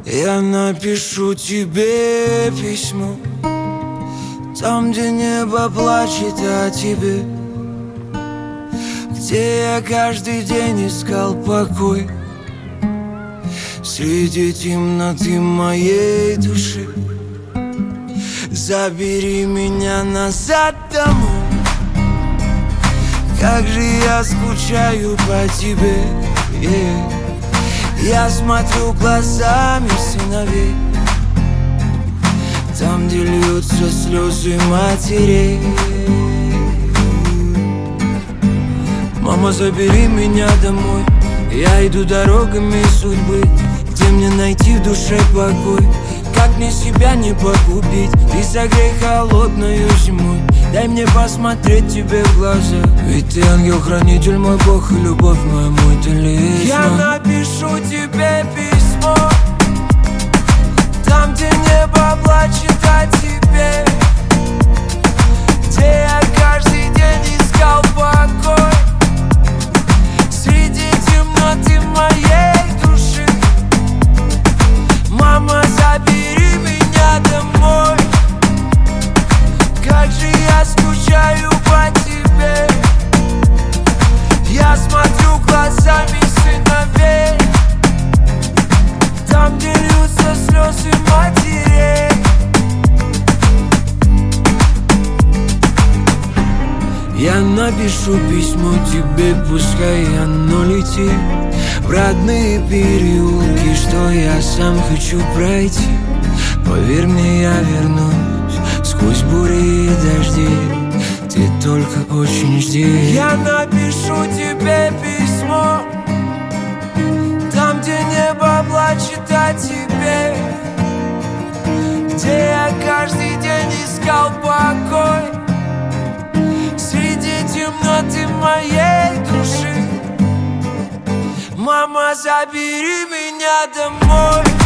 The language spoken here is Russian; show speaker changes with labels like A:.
A: Я напишу тебе письмо, там, где небо плачет о тебе, где я каждый день искал покой среди темноты моей души. Забери меня назад домой, как же я скучаю по тебе, yeah. Я смотрю глазами сыновей, там, где льются слезы матерей. Мама, забери меня домой, я иду дорогами судьбы, где мне найти в душе покой. Как мне себя не погубить? Ты согрей холодною зимой, дай мне посмотреть тебе в глаза. Ведь ты ангел-хранитель, мой Бог и любовь моя, мой талисман. Я напишу тебе письмо, там, где небо плачет о тебе, где я каждый день искал покой среди темноты моей души. Мама, забери меня домой, как же я скучаю по тебе. Я смотрю глазами сыновей, там, где льются слезы матерей. Я напишу письмо тебе, пускай оно летит в родные переулки, что я сам хочу пройти. Поверь мне, я вернусь сквозь бури и дожди, ты только очень жди. Я напишу тебе письмо, там, где небо плачет о тебе, где я каждый день искал покой среди темноты моей души. Мама, забери меня домой.